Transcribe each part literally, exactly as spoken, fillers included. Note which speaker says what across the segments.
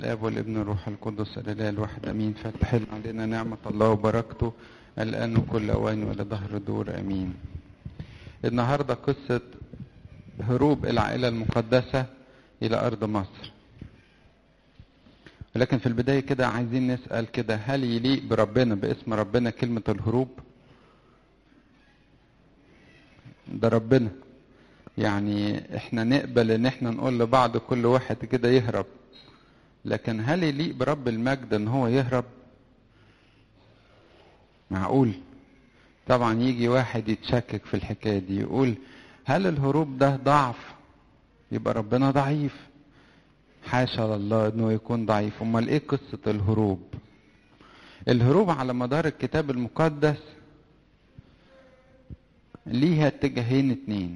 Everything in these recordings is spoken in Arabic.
Speaker 1: الاب والابن والروح القدس الاله الواحد امين. فتحل علينا نعمه الله وبركته الان وكل اوان ولدهر الدور امين. النهارده قصه هروب العائله المقدسه الى ارض مصر. ولكن في البدايه كده عايزين نسال كده، هل يليق بربنا باسم ربنا كلمه الهروب؟ ده ربنا يعني احنا نقبل ان احنا نقول لبعض كل واحد كده يهرب، لكن هل يليق برب المجد ان هو يهرب؟ معقول؟ طبعا يجي واحد يتشكك في الحكايه دي يقول هل الهروب ده ضعف؟ يبقى ربنا ضعيف. حاشا لله انه يكون ضعيف. امال ايه قصه الهروب؟ الهروب على مدار الكتاب المقدس ليها اتجاهين اتنين.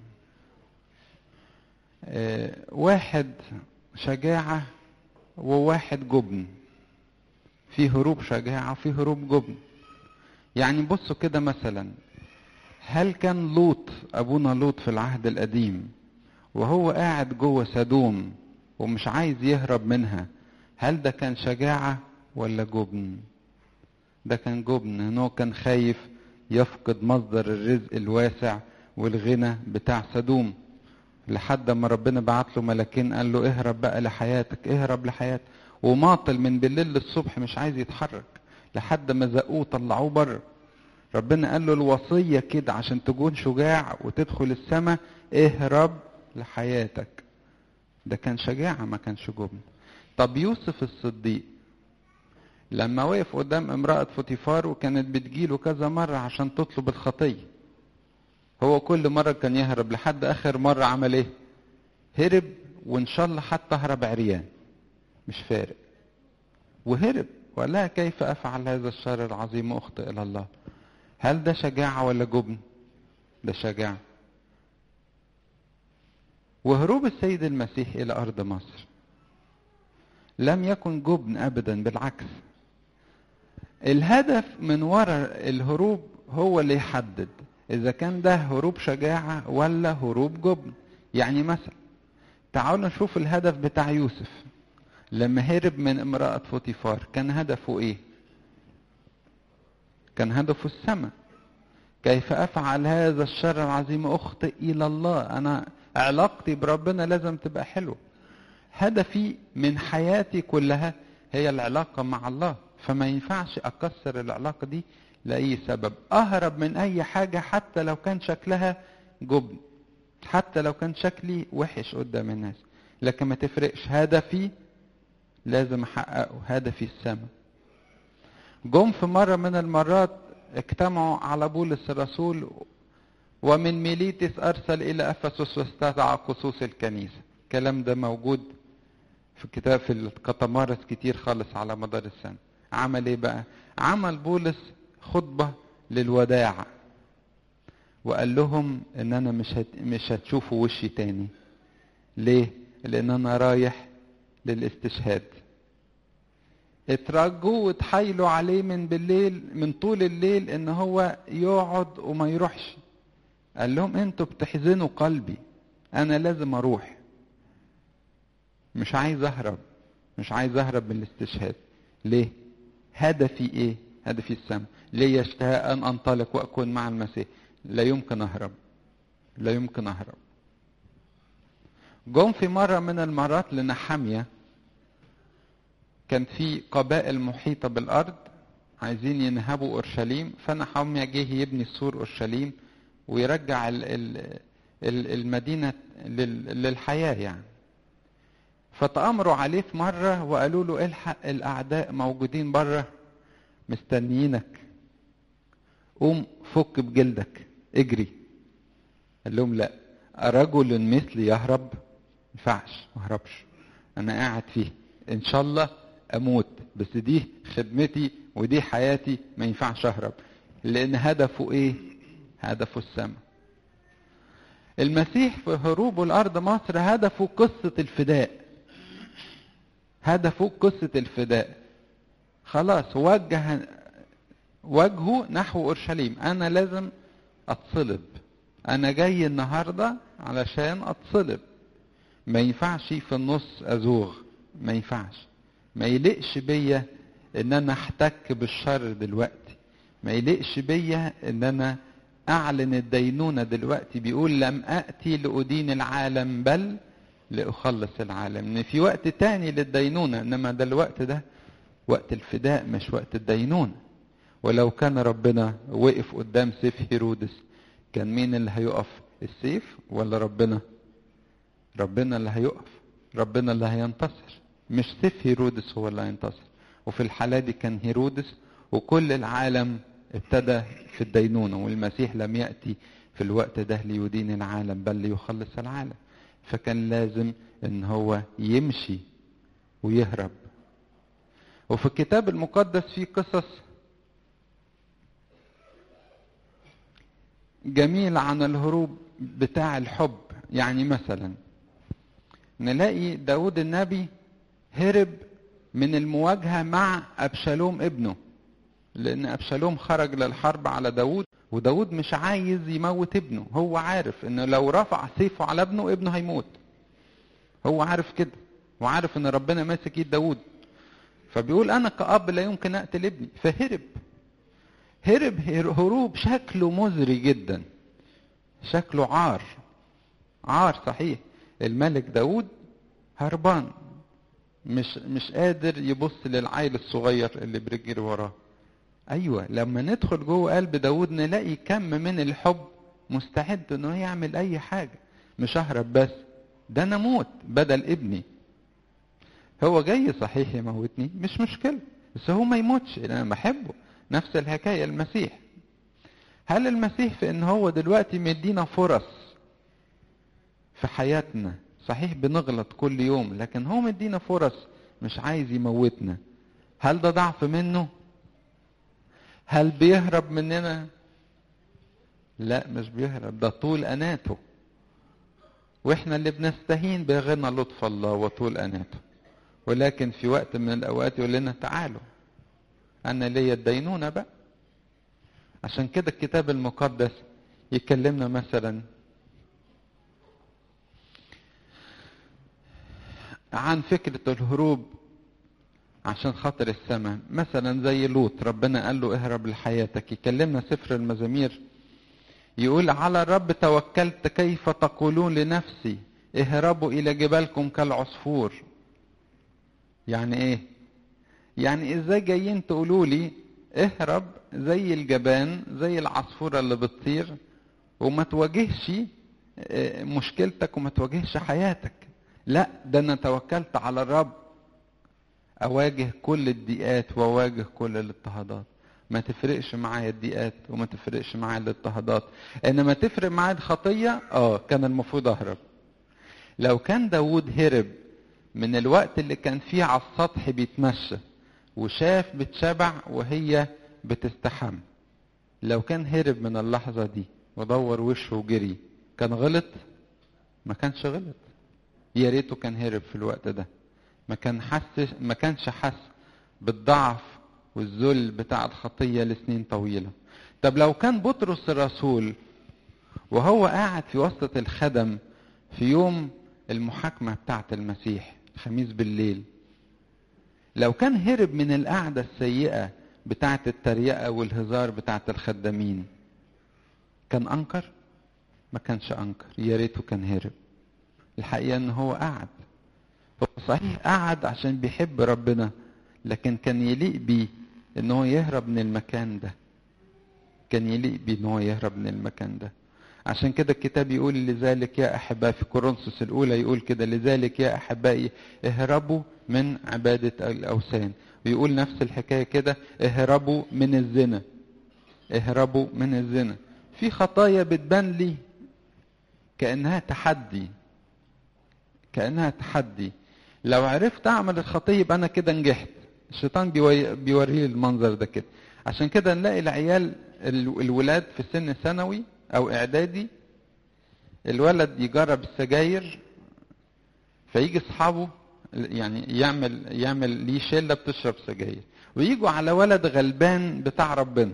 Speaker 1: اه واحد شجاعه وواحد جبن. في هروب شجاعة وفي هروب جبن. يعني بصوا كده مثلا، هل كان لوط أبونا لوط في العهد القديم وهو قاعد جوه سدوم ومش عايز يهرب منها، هل ده كان شجاعة ولا جبن؟ ده كان جبن، انه كان خايف يفقد مصدر الرزق الواسع والغنى بتاع سدوم، لحد ما ربنا بعت له ملاكين قال له اهرب بقى لحياتك، اهرب لحياتك. وماطل من بالليل للصبح مش عايز يتحرك، لحد ما زقوه طلعوه بره. ربنا قال له الوصية كده عشان تكون شجاع وتدخل السماء، اهرب لحياتك. ده كان شجاعة ما كانش جبن. طب يوسف الصديق لما وقف قدام امرأة فوتيفار وكانت بتجيله كذا مرة عشان تطلب الخطية، هو كل مرة كان يهرب، لحد اخر مرة عمل ايه؟ هرب، وان شاء الله حتى هرب عريان مش فارق، وهرب وقال لها كيف افعل هذا الشر العظيم واخطئ الى الله. هل ده شجاعة ولا جبن؟ ده شجاعة. وهروب السيد المسيح الى ارض مصر لم يكن جبن ابدا، بالعكس. الهدف من وراء الهروب هو اللي يحدد اذا كان ده هروب شجاعة ولا هروب جبن. يعني مثلا تعالوا نشوف الهدف بتاع يوسف لما هرب من امرأة فوتيفار. كان هدفه ايه؟ كان هدفه السماء. كيف افعل هذا الشر العظيم اخطئ الى الله. انا علاقتي بربنا لازم تبقى حلوة. هدفي من حياتي كلها هي العلاقة مع الله، فما ينفعش اكسر العلاقة دي لأي سبب. اهرب من اي حاجة حتى لو كان شكلها جبن، حتى لو كان شكلي وحش قدام الناس، لكن ما تفرقش. هدفي لازم احققه، هدفي السماء. جم في مرة من المرات اجتمعوا على بولس الرسول، ومن ميليتس ارسل الى افسس واستدعى خصوص الكنيسة. الكلام ده موجود في كتاب في القطمارس كتير خالص على مدار السنة. عمل ايه بقى؟ عمل بولس خطبة للوداع وقال لهم ان انا مش هت... مش هتشوفوا وشي تاني. ليه؟ لان انا رايح للاستشهاد. اترجوا وتحايلوا عليه من بالليل، من طول الليل، ان هو يقعد وما يروحش. قال لهم انتوا بتحزنوا قلبي، انا لازم اروح. مش عايز اهرب، مش عايز اهرب من الاستشهاد. ليه؟ هدفي ايه؟ هدفي السماء. ليه اشتهاء ان انطلق واكون مع المسيح. لا يمكن اهرب، لا يمكن اهرب. جم في مرة من المرات لنحمية، كان في قبائل محيطة بالأرض عايزين ينهبوا أورشليم، فنحمية جه يبني سور أورشليم ويرجع ال ال المدينة للحياة يعني. فتأمروا عليه في مرة وقالوا له الحق الأعداء موجودين بره مستنيينك، قوم فك بجلدك اجري. قال لهم لا، رجل مثلي يهرب؟ ما ينفعش، ما اهربش، انا قاعد فيه ان شاء الله اموت، بس دي خدمتي ودي حياتي، ما ينفعش اهرب. لان هدفه ايه؟ هدفه السماء. المسيح في هروبه لارض مصر هدفه قصة الفداء، هدفه قصة الفداء. خلاص وجه وجهه نحو اورشليم. انا لازم اتصلب، انا جاي النهارده علشان اتصلب. ما ينفعش في النص ازوغ، ما ينفعش. ما يليقش بيا ان انا احتك بالشر دلوقتي، ما يليقش بيا ان انا اعلن الدينونة دلوقتي. بيقول لم اتي لادين العالم بل لاخلص العالم. ان في وقت تاني للدينونة، انما ده الوقت ده وقت الفداء مش وقت الدينونة. ولو كان ربنا وقف قدام سيف هيرودس كان مين اللي هيقف؟ السيف ولا ربنا؟ ربنا اللي هيقف، ربنا اللي هينتصر، مش سيف هيرودس هو اللي هينتصر. وفي الحالة دي كان هيرودس وكل العالم ابتدى في الدينونة، والمسيح لم يأتي في الوقت ده ليدين العالم بل ليخلص العالم. فكان لازم ان هو يمشي ويهرب. وفي الكتاب المقدس في قصص جميل عن الهروب بتاع الحب. يعني مثلا نلاقي داود النبي هرب من المواجهة مع أبشالوم ابنه، لأن أبشالوم خرج للحرب على داود، وداود مش عايز يموت ابنه. هو عارف إنه لو رفع سيفه على ابنه ابنه هيموت، هو عارف كده، وعارف إن ربنا ماسك ايد داود. فبيقول أنا كأب لا يمكن أقتل ابني، فهرب. هرب هروب شكله مزري جدا، شكله عار، عار صحيح. الملك داود هربان، مش مش قادر يبص للعيل الصغير اللي بيجري وراه. ايوه، لما ندخل جوه قلب داود نلاقي كم من الحب مستعد انه يعمل اي حاجه. مش اهرب بس، ده انا اموت بدل ابني. هو جاي صحيح يموتني مش مشكله، بس هو ما يموتش، انا بحبه. نفس الحكايه المسيح. هل المسيح في ان هو دلوقتي مدينا فرص في حياتنا؟ صحيح بنغلط كل يوم، لكن هو مدينا فرص، مش عايز يموتنا. هل ده ضعف منه؟ هل بيهرب مننا؟ لا، مش بيهرب، ده طول أناته. واحنا اللي بنستهين بغنى لطف الله وطول أناته. ولكن في وقت من الأوقات يقول لنا تعالوا أنا ليا الدينونة بقى. عشان كده الكتاب المقدس يكلمنا مثلا عن فكرة الهروب عشان خاطر السماء. مثلا زي لوط، ربنا قال له اهرب لحياتك. يكلمنا سفر المزامير يقول على الرب توكلت كيف تقولون لنفسي اهربوا الى جبالكم كالعصفور. يعني ايه؟ يعني ازاي جايين تقولوا لي اهرب زي الجبان زي العصفورة اللي بتطير وما تواجهش مشكلتك وما تواجهش حياتك؟ لا، ده انا توكلت على الرب اواجه كل الضيقات واواجه كل الاضطهادات. ما تفرقش معايا الضيقات وما تفرقش معايا الاضطهادات، انما تفرق معايا الخطيه. اه كان المفروض اهرب. لو كان داود هرب من الوقت اللي كان فيه على السطح بيتمشى وشاف بتشبع وهي بتستحم، لو كان هرب من اللحظه دي ودور وشه وجري، كان غلط؟ ما كانش غلط. يا ريته كان هرب في الوقت ده، ما كان حس ما كانش حس بالضعف والذل بتاع الخطيه لسنين طويله. طب لو كان بطرس الرسول وهو قاعد في وسط الخدم في يوم المحاكمه بتاعه المسيح خميس بالليل، لو كان هرب من القعده السيئه بتاعه التريقه والهزار بتاعه الخدامين، كان انكر؟ ما كانش انكر. يا ريته كان هرب. الحقيقه ان هو قعد، هو صحيح قعد عشان بيحب ربنا، لكن كان يليق بيه ان هو يهرب من المكان ده، كان يليق بيه ان هو يهرب من المكان ده. عشان كده الكتاب يقول لذلك يا احبائي في كورنثوس الاولى، يقول كده لذلك يا احبائي اهربوا من عبادة الاوثان. ويقول نفس الحكاية كده اهربوا من الزنا، اهربوا من الزنا. في خطايا بتبان لي كأنها تحدي، كأنها تحدي. لو عرفت اعمل الخطيه يبقى انا كده نجحت. الشيطان بيوري لي المنظر ده كده. عشان كده نلاقي العيال الولاد في سن ثانوي او اعدادي، الولد يجرب السجاير فيجي اصحابه يعني يعمل يعمل ليه شله بتشرب سجاير، ويجوا على ولد غلبان بتاع ربنا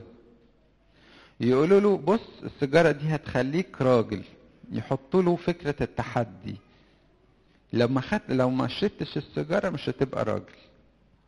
Speaker 1: يقولوا له بص السيجاره دي هتخليك راجل، يحطوا له فكره التحدي. لو ما خدت لو ما شربتش السيجاره مش هتبقى راجل.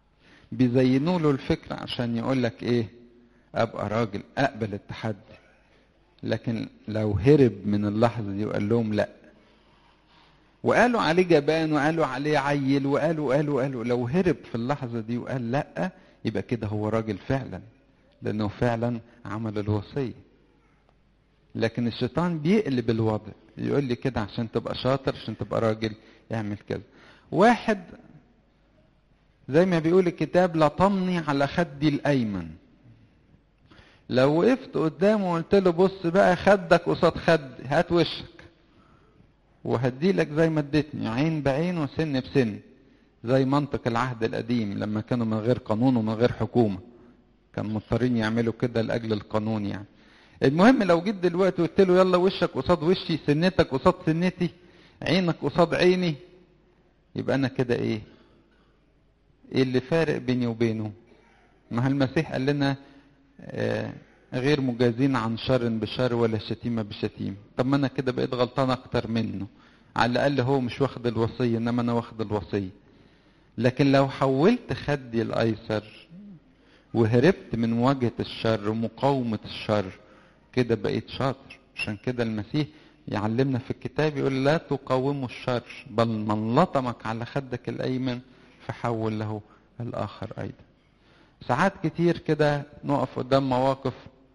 Speaker 1: بيزينوا له الفكرة عشان يقول لك ايه، ابقى راجل اقبل التحدي. لكن لو هرب من اللحظة دي وقال لهم لا، وقالوا عليه جبان وقالوا عليه عيل وقالوا قالوا قالوا لو هرب في اللحظة دي وقال لا، يبقى كده هو راجل فعلا، لانه فعلا عمل الوصية. لكن الشيطان بيقلب الوضع، يقول لي كده عشان تبقى شاطر، عشان تبقى راجل يعمل كذا. واحد زي ما بيقول الكتاب لطمني على خدي الايمن. لو وقفت قدامه وقلت له بص بقى خدك قصاد خدي، هات وشك وهديلك زي ما اديتني، عين بعين وسن بسن، زي منطق العهد القديم لما كانوا من غير قانون ومن غير حكومة، كانوا مضطرين يعملوا كده لأجل القانون يعني. المهم لو جيت دلوقتي وقلت له يلا وشك قصاد وشي، سنتك قصاد سنتي، عينك قصاد عيني، يبقى انا كده ايه؟ ايه اللي فارق بيني وبينه؟ ما المسيح قال لنا آه غير مجازين عن شر بشر ولا شتيمة بشتيمة. طب ما انا كده بقيت غلطان اكتر منه، على الاقل هو مش واخد الوصية انما انا واخد الوصية. لكن لو حولت خدي الايسر وهربت من مواجهة الشر ومقاومة الشر، كده بقيت شاطر. عشان كده المسيح يعلمنا في الكتاب يقول لا تقاوموا الشر، بل من لطمك على خدك الايمن فحول له الاخر ايضا. ساعات كتير كده نقف قدام مواقف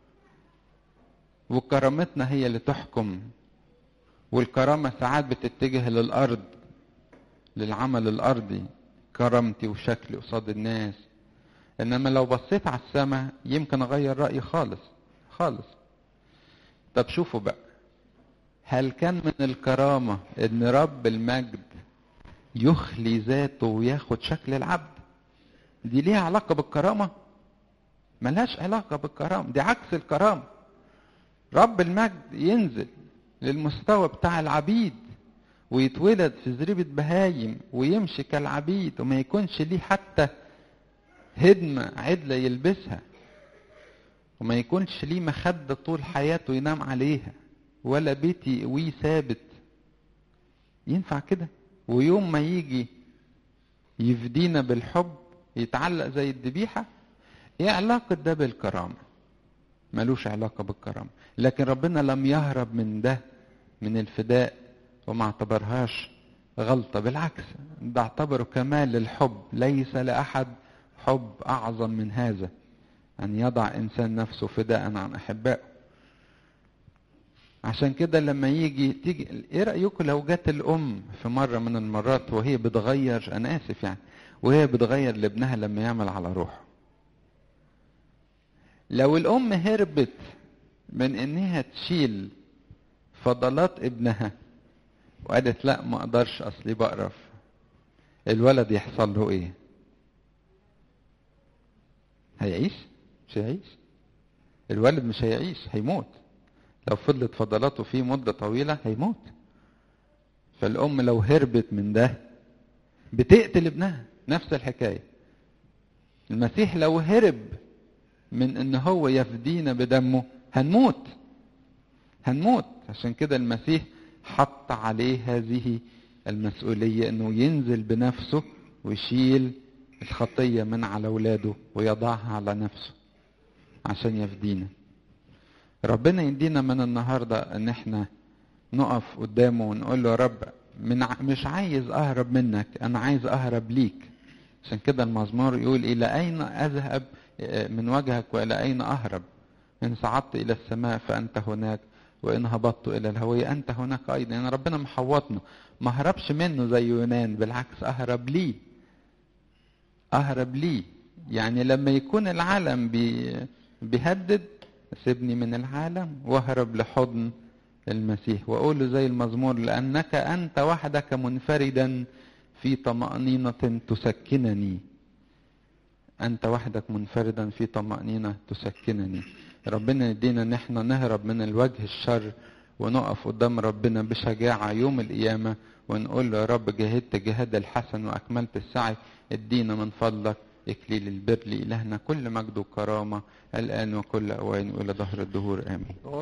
Speaker 1: وكرامتنا هي اللي تحكم، والكرامة ساعات بتتجه للأرض، للعمل الأرضي، كرامتي وشكلي قصاد الناس. إنما لو بصيت على السماء يمكن أغير رأيي خالص خالص. طب شوفوا بقى، هل كان من الكرامة إن رب المجد يخلي ذاته وياخد شكل العبد؟ دي ليها علاقة بالكرامة؟ ملهاش علاقة بالكرامة، دي عكس الكرامة. رب المجد ينزل للمستوى بتاع العبيد ويتولد في زريبة بهايم ويمشي كالعبيد، وما يكونش ليه حتى هدمة عدلة يلبسها، وما يكونش ليه مخدة طول حياته ينام عليها، ولا بيت يقويه ثابت. ينفع كده؟ ويوم ما يجي يفدينا بالحب يتعلق زي الذبيحة؟ ايه علاقة ده بالكرامة؟ ملوش علاقة بالكرامة. لكن ربنا لم يهرب من ده، من الفداء، وما اعتبرهاش غلطة، بالعكس ده اعتبره كمال للحب. ليس لأحد حب أعظم من هذا، أن يضع إنسان نفسه فداء عن أحبائه. عشان كده لما يجي تيجي، ايه رأيكم لو جت الأم في مرة من المرات وهي بتغير، أنا آسف يعني، وهي بتغير لابنها لما يعمل على روحه؟ لو الأم هربت من إنها تشيل فضلات ابنها وقالت لا ما اقدرش اصلي بقرف، الولد يحصل له ايه؟ هيعيش؟ مش هيعيش. الولد مش هيعيش، هيموت. لو فضلت فضلاته فيه مدة طويلة هيموت. فالأم لو هربت من ده بتقتل ابنها. نفس الحكاية المسيح لو هرب من ان هو يفدينا بدمه هنموت هنموت. عشان كده المسيح حط عليه هذه المسؤولية، انه ينزل بنفسه ويشيل الخطية من على اولاده ويضعها على نفسه عشان يفدينا. ربنا يدينا من النهاردة ان احنا نقف قدامه ونقول له يا رب، من ع... مش عايز اهرب منك، انا عايز اهرب ليك. عشان كده المزمور يقول الى اين اذهب من وجهك والى اين اهرب؟ ان صعدت الى السماء فانت هناك، وان هبطت الى الهوية انت هناك ايضا. يعني ربنا محوطنا، ما هربش منه زي يونان، بالعكس اهرب ليه اهرب ليه. يعني لما يكون العالم بي... بيهدد، سيبني من العالم واهرب لحضن المسيح، واقول له زي المزمور لانك انت وحدك منفردا في طمأنينة تسكنني. انت وحدك منفردا في طمأنينة تسكنني. ربنا يدينا ان احنا نهرب من الوجه الشر ونقف قدام ربنا بشجاعة يوم القيامة ونقول له يا رب جاهدت جهاد الحسن واكملت السعي، ادينا من فضلك اكليل البر. لإلهنا كل مجد وكرامة الان وكل اوان والى ظهر الدهور امين.